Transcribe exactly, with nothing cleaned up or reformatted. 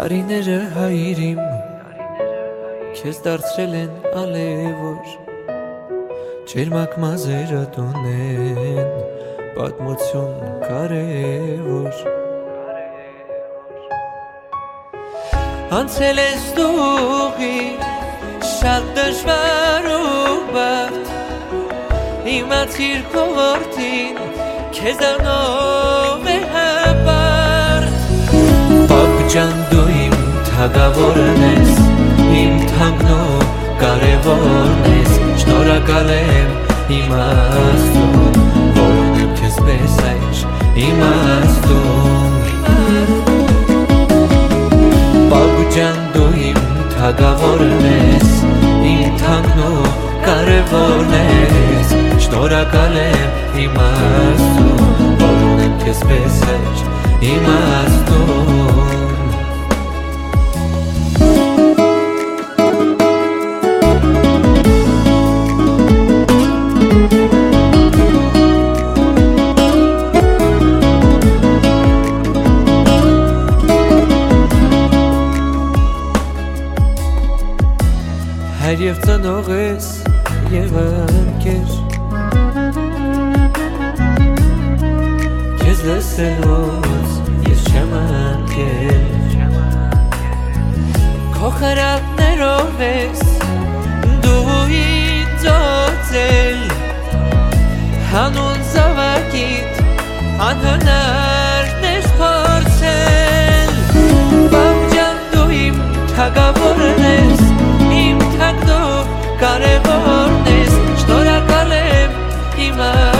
Տարիները հայրիմ քեզ դարձրել են ալևոր, ջերմակ մազերդ ունեն պատմություն կարևոր։ Անցել ես դուղի շատ դժվար ու բարդ, իմացիր քո որդին քեզանով է հպարտ։ Պապ ջան դու իմ թագավորն ես, իմ թանկն ու կարևորն ես, շնորհակալ եմ իմաստուն, որ ունեմ քեզ պես այժ իմաստուն։ Պապ ջան դու իմ թագավորն ես, իմ թանկն ու կարևորն ես, շնորհակալ եմ իմաստուն, որ ունեմ քեզ պես այժ իմաստուն։ Հայր և ծնող ես և ընկեր, քեզ լսելուց ես չեմ ընկել, քո խրատներով ես դու ինձ օծել, հանուն զավակիդ անհնարն ես փորձել։ Պապ ջան դու իմ թագավորն ես, իմ թանկն ու կարևորն ես, շնորհակալ եմ իմաստուն,